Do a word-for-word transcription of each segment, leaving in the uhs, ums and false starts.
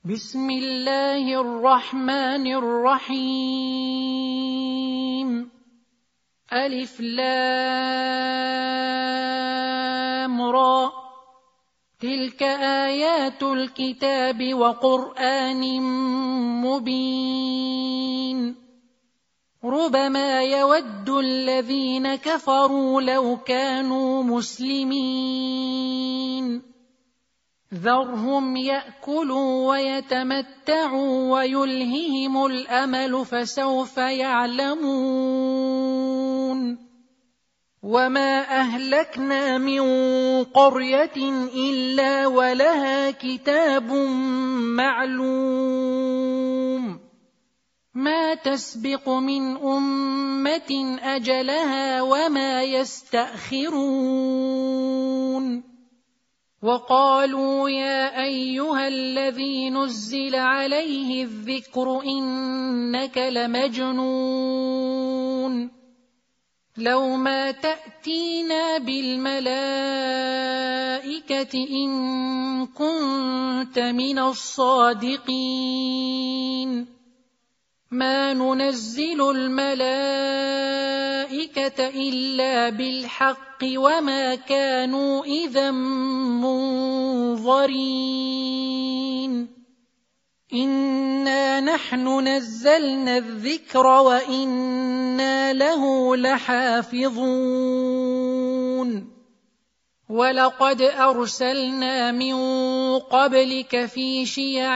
بسم الله الرحمن الرحيم. ألف لام را، تلك آيات الكتاب وقرآن مبين. ربما يود الذين كفروا لو كانوا مسلمين. ذرهم يأكلوا ويتمتعوا ويلههم الأمل فسوف يعلمون. وما أهلكنا من قرية إلا ولها كتاب معلوم، ما تسبق من أمة أجلها وما يستأخرون. وقالوا يا أيها الذي نزل عليه الذكر إنك لمجنون، لو ما تأتينا بالملائكة إن كنت من الصادقين. ما ننزل الملائكة إلا بالحق وما كانوا إذا منظرين. إنا نحن نزلنا الذكر وإنا له لحافظون. ولقد أرسلنا من قبلك في شيع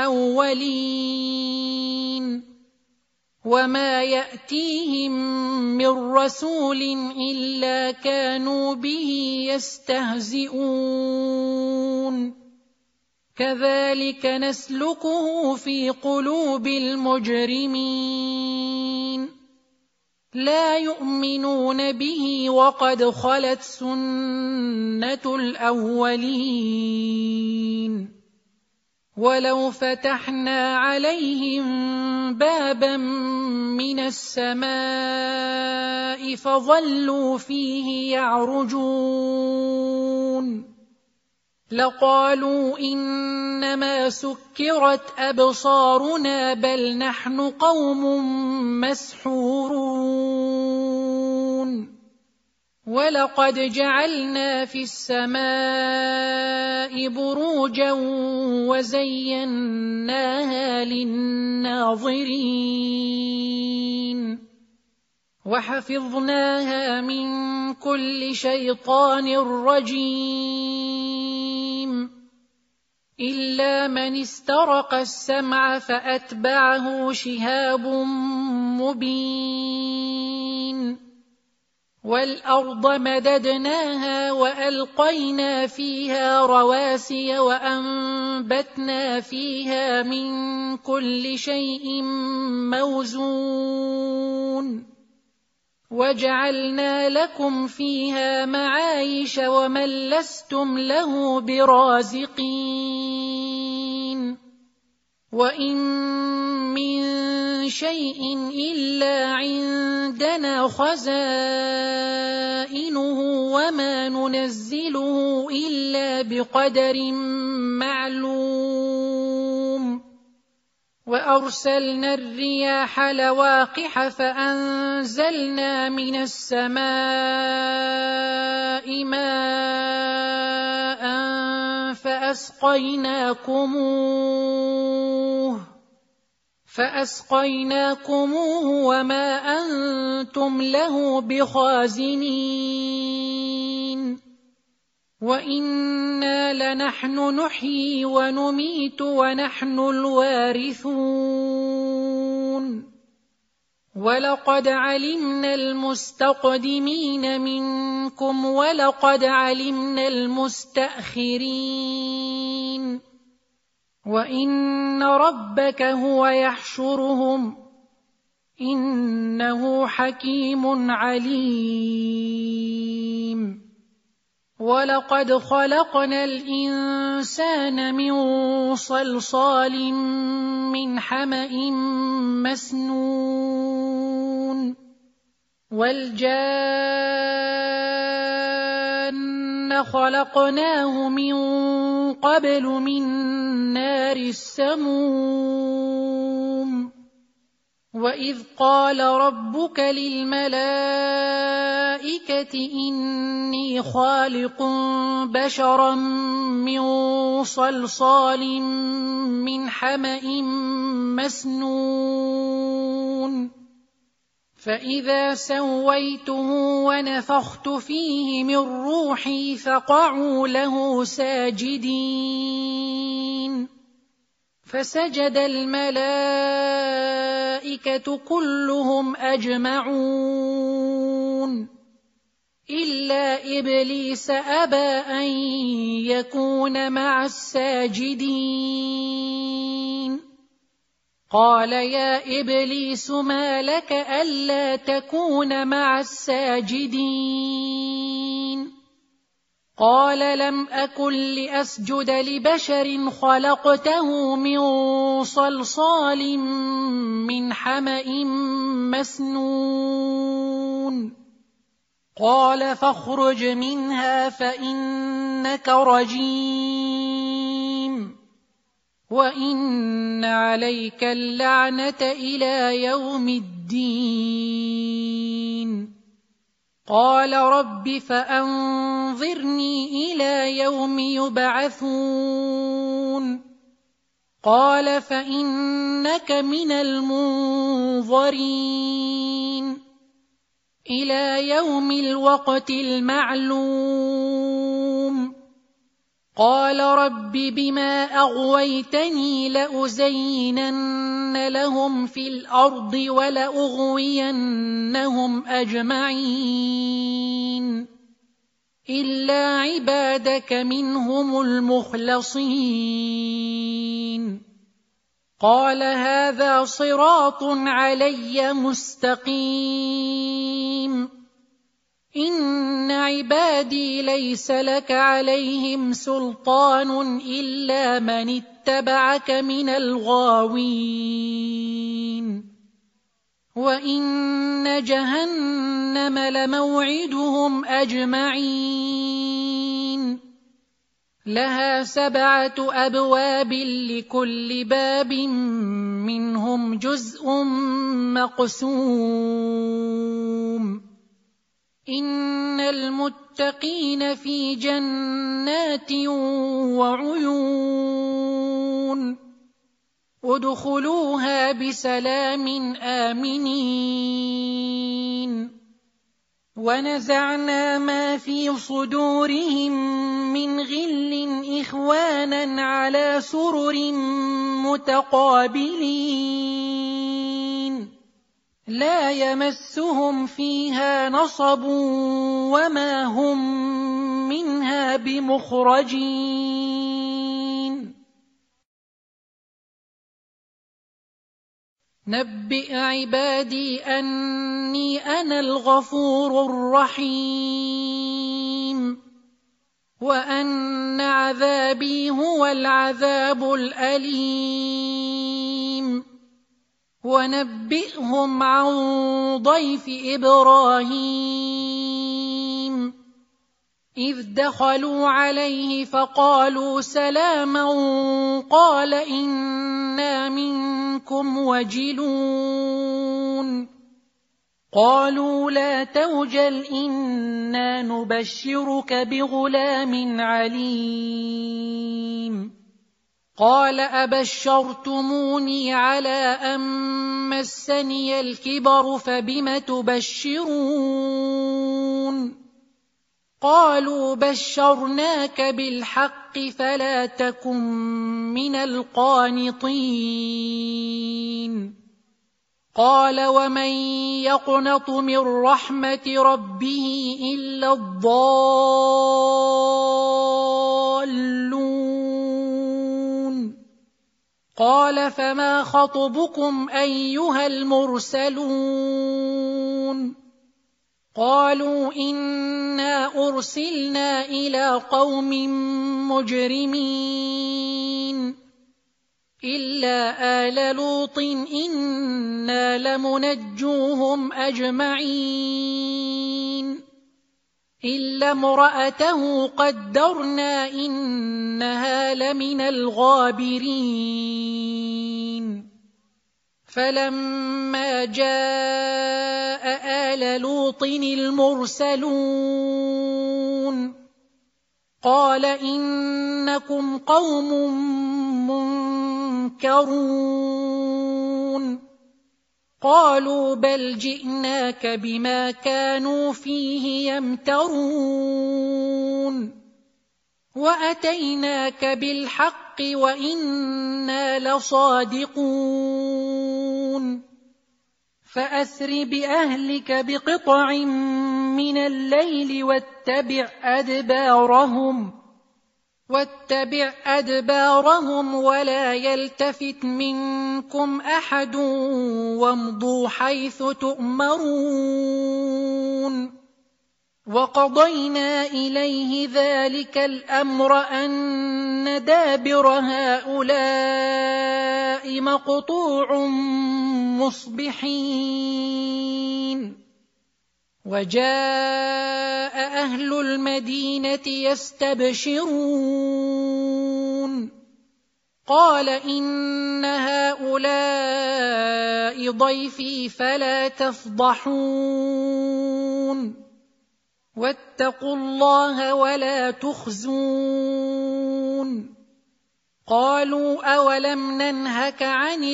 الأولين، وما يأتيهم من رسول إلا كانوا به يستهزئون. كذلك نسلكه في قلوب المجرمين. لا يؤمنون به وقد خلت سنة الأولين. ولو فتحنا عليهم بابا من السماء فظلوا فيه يعرجون لقالوا إنما سكرت أبصارنا بل نحن قوم مسحورون. ولقد جعلنا في السماء بروجا وزيناها للناظرين وحفظناها من كل شيطان رجيم إلا من استرق السمع فأتبعه شهاب مبين. والأرض مددناها وألقينا فيها رواسي وأنبتنا فيها من كل شيء موزون وجعلنا لكم فيها معايش ومن لستم له برازقين. وإن من شيء إلا عندنا خزائنه وما ننزله إلا بقدر معلوم. وأرسلنا الرياح لواقح فأنزلنا من السماء ماء فأسقيناكموه فأسقيناكموه وما أنتم له بخازنين. وإنا لنحن نحيي ونميت ونحن الوارثون. ولقد علمنا المستقدمين منكم ولقد علمنا المستأخرين. وإن ربك هو يحشرهم إنه حكيم عليم. ولقد خلقنا الإنسان من صلصال من حمأ مسنون والجان خلقناه من قبل من نار السموم وإذ قال ربك للملائكة إني خالق بشرا من صلصال من حمأ مسنون فإذا سويته ونفخت فيه من روحي فقعوا له ساجدين فسجد الملائكة كلهم أجمعون إلا إبليس أبى أن يكون مع الساجدين قال يا إبليس ما لك ألا تكون مع الساجدين قال لم أكن لأسجد لبشر خلقته من صلصال من حمأ مسنون قال فاخرج منها فإنك رجيم وإن عليك اللعنة إلى يوم الدين قال رب فأنظرني إلى يوم يبعثون قال فإنك من المنظرين إلى يوم الوقت المعلوم قال رب بما أغويتني لأزينن لهم في الأرض ولأغوينهم أجمعين إلا عبادك منهم المخلصين قال هذا صراط علي مستقيم إن عبادي ليس لك عليهم سلطان إلا من اتبعك من الغاوين وإن جهنم لموعدهم أجمعين لها سبعة أبواب لكل باب منهم جزء مقسوم إن المتقين في جنات وعيون ادخلوها بسلام آمنين ونزعنا ما في صدورهم من غل إخوانا على سرر متقابلين لا يمسهم فيها نصب وما هم منها بمخرجين نبئ عبادي أني أنا الغفور الرحيم وأن عذابي هو العذاب الأليم ونبئهم عن ضيف إبراهيم إذ دخلوا عليه فقالوا سلاما قال إنا منكم وجلون قالوا لا توجل إنا نبشرك بغلام عليم قال أبشرتموني على أن مسني الكبر فبم تبشرون قالوا بشرناك بالحق فلا تكن من القانطين قال ومن يقنط من رحمة ربه إلا الضالون قال فما خطبكم أيها المرسلون قالوا إنا أرسلنا إلى قوم مجرمين إلا آل لوط إنا لمنجوهم أجمعين إلا امرأته قدرنا إنها لمن الغابرين فلما جاء آل لوط المرسلون قال إنكم قوم منكرون قالوا بل جئناك بما كانوا فيه يمترون وأتيناك بالحق وإنا لصادقون فأسر بأهلك بقطع من الليل واتبع أدبارهم واتبع أدبارهم ولا يلتفت منكم أحد وامضوا حيث تؤمرون وقضينا إليه ذلك الأمر أن دابر هؤلاء مقطوع مصبحين وجاء أهل المدينة يستبشرون قال إن هؤلاء ضيفي فلا تفضحون واتقوا الله ولا تخزون قالوا أولم ننهك عن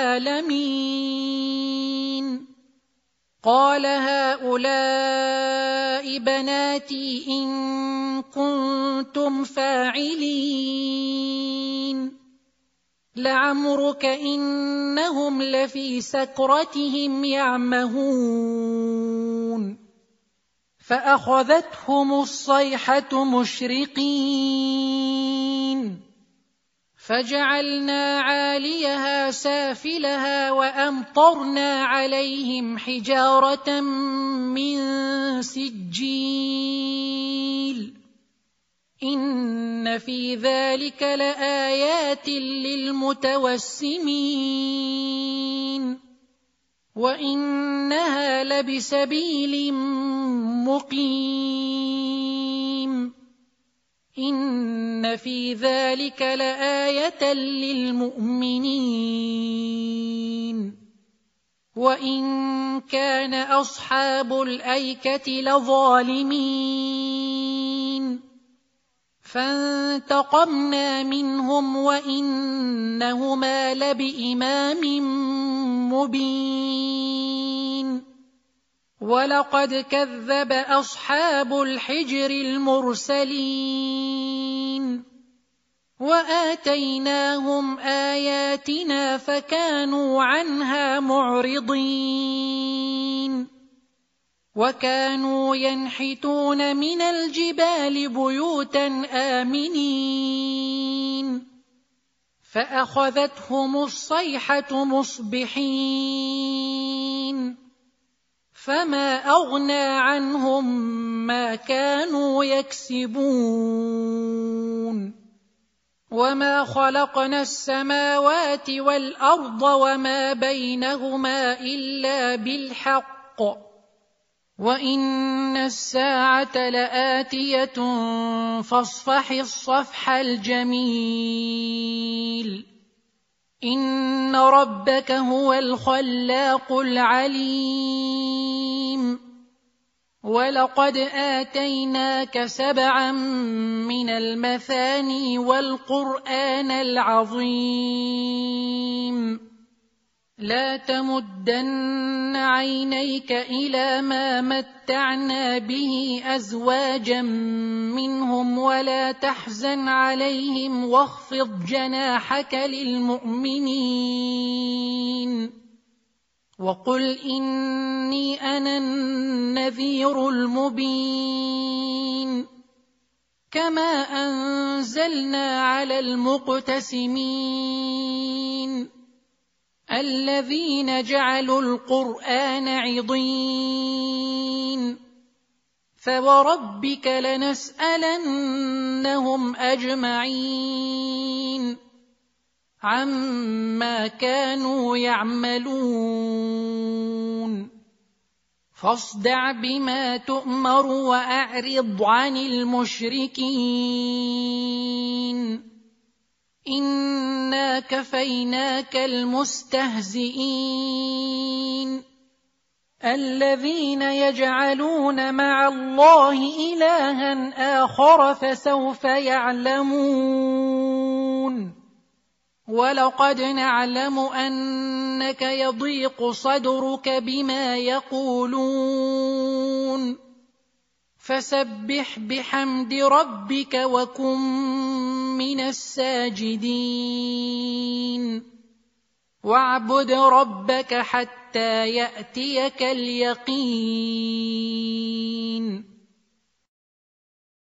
العالمين قال هؤلاء بناتي إن كنتم فاعلين لعمرك إنهم لفي سكرتهم يعمهون فأخذتهم الصيحة مشرقين فجعلنا عاليها سافلها وأمطرنا عليهم حجارة من سجيل إن في ذلك لآيات للمتوسمين وإنها لبسبيل مقيم إن في ذلك لآية للمؤمنين وإن كان أصحاب الأيكة لظالمين فانتقمنا منهم وإنهما لبإمام مبين ولقد كذب أصحاب الحجر المرسلين وآتيناهم آياتنا فكانوا عنها معرضين وكانوا ينحتون من الجبال بيوتا آمنين فأخذتهم الصيحة مصبحين فما أغنى عنهم ما كانوا يكسبون وما خلقنا السماوات والأرض وما بينهما إلا بالحق وإن الساعة لآتية فاصفح الصفح الجميل إن ربك هو الخلاق العليم ولقد آتيناك سبعا من المثاني والقرآن العظيم لا تمدن عينيك إلى ما متعنا به أزواجا منهم ولا تحزن عليهم واخفض جناحك للمؤمنين وقل إني أنا النذير المبين كما أنزلنا على المقتسمين الذين جعلوا القرآن عضين فوربك لنسألنهم أجمعين عما كانوا يعملون فاصدع بما تؤمر وأعرض عن المشركين إنا كفيناك المستهزئين الذين يجعلون مع الله إلها آخر فسوف يعلمون ولقد نعلم أنك يضيق صدرك بما يقولون فسبح بحمد ربك وكن من الساجدين واعبد ربك حتى يأتيك اليقين